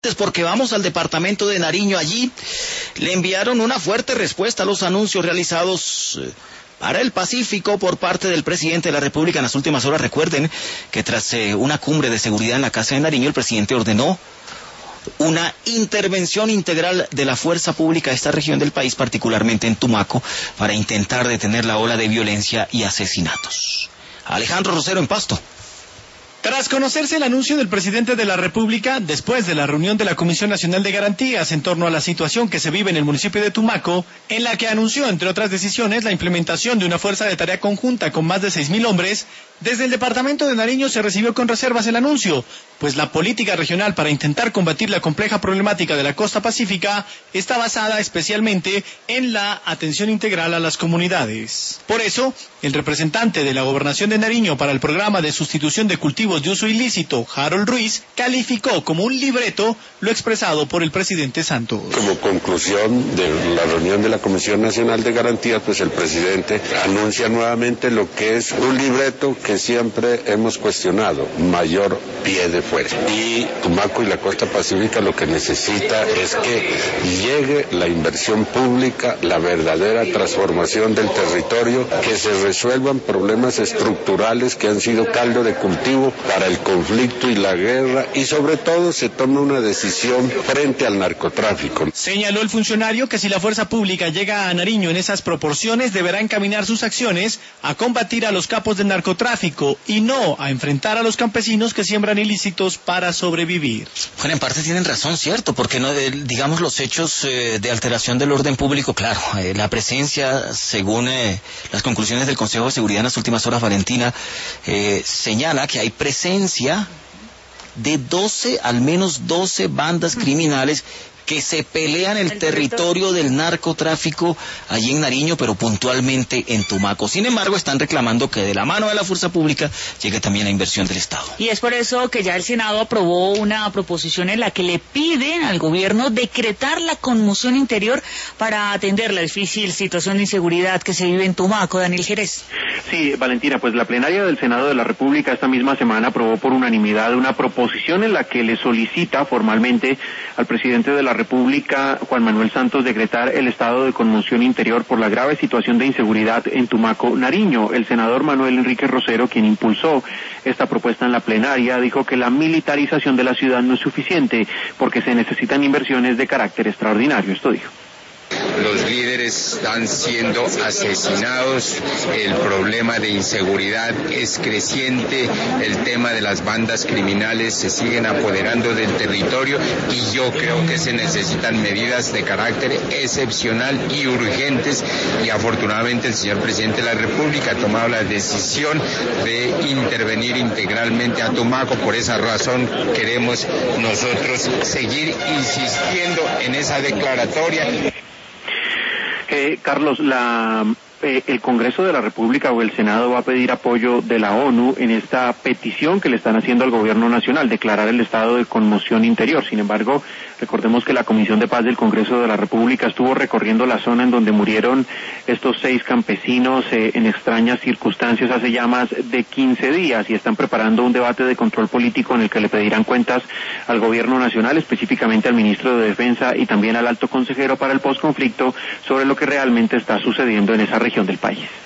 porque vamos al departamento de Nariño. Allí le enviaron una fuerte respuesta a los anuncios realizados para el Pacífico por parte del presidente de la República en las últimas horas. Recuerden que tras una cumbre de seguridad en la Casa de Nariño, el presidente ordenó una intervención integral de la fuerza pública de esta región del país, particularmente en Tumaco, para intentar detener la ola de violencia y asesinatos. Alejandro Rosero en Pasto. Tras conocerse el anuncio del presidente de la República, después de la reunión de la Comisión Nacional de Garantías en torno a la situación que se vive en el municipio de Tumaco, en la que anunció, entre otras decisiones, la implementación de una fuerza de tarea conjunta con más de 6.000 hombres, desde el departamento de Nariño se recibió con reservas el anuncio, pues la política regional para intentar combatir la compleja problemática de la costa pacífica está basada especialmente en la atención integral a las comunidades. Por eso, el representante de la Gobernación de Nariño para el programa de sustitución de cultivos de uso ilícito, Harold Ruiz, calificó como un libreto lo expresado por el presidente Santos. Como conclusión de la reunión de la Comisión Nacional de Garantías, pues el presidente anuncia nuevamente lo que es un libreto que siempre hemos cuestionado, mayor pie de fuerza. Y Tumaco y la costa pacífica lo que necesita es que llegue la inversión pública, la verdadera transformación del territorio, que se resuelvan problemas estructurales que han sido caldo de cultivo para el conflicto y la guerra, y sobre todo se tome una decisión frente al narcotráfico. Señaló el funcionario que si la fuerza pública llega a Nariño en esas proporciones, deberá encaminar sus acciones a combatir a los capos del narcotráfico y no a enfrentar a los campesinos que siembran ilícitos para sobrevivir. Bueno, en parte tienen razón, ¿cierto? Porque no, digamos, los hechos de alteración del orden público, claro, la presencia, según las conclusiones del Consejo de Seguridad en las últimas horas, Valentina, señala que hay presencia de al menos 12 bandas criminales que se pelean el territorio del narcotráfico allí en Nariño, pero puntualmente en Tumaco. Sin embargo, están reclamando que de la mano de la fuerza pública llegue también la inversión del Estado. Y es por eso que ya el Senado aprobó una proposición en la que le piden al gobierno decretar la conmoción interior para atender la difícil situación de inseguridad que se vive en Tumaco. Daniel Jerez. Sí, Valentina, pues la plenaria del Senado de la República esta misma semana aprobó por unanimidad una proposición en la que le solicita formalmente al presidente de la República, Juan Manuel Santos, decretar el estado de conmoción interior por la grave situación de inseguridad en Tumaco, Nariño. El senador Manuel Enrique Rosero, quien impulsó esta propuesta en la plenaria, dijo que la militarización de la ciudad no es suficiente porque se necesitan inversiones de carácter extraordinario. Esto dijo. Los líderes están siendo asesinados, el problema de inseguridad es creciente, el tema de las bandas criminales se siguen apoderando del territorio y yo creo que se necesitan medidas de carácter excepcional y urgentes, y afortunadamente el señor presidente de la República ha tomado la decisión de intervenir integralmente a Tumaco. Por esa razón queremos nosotros seguir insistiendo en esa declaratoria. Carlos, el Congreso de la República o el Senado va a pedir apoyo de la ONU en esta petición que le están haciendo al gobierno nacional, declarar el estado de conmoción interior. Sin embargo, recordemos que la Comisión de Paz del Congreso de la República estuvo recorriendo la zona en donde murieron estos 6 campesinos en extrañas circunstancias hace ya más de 15 días y están preparando un debate de control político en el que le pedirán cuentas al gobierno nacional, específicamente al ministro de Defensa y también al alto consejero para el posconflicto, sobre lo que realmente está sucediendo en esa región del país.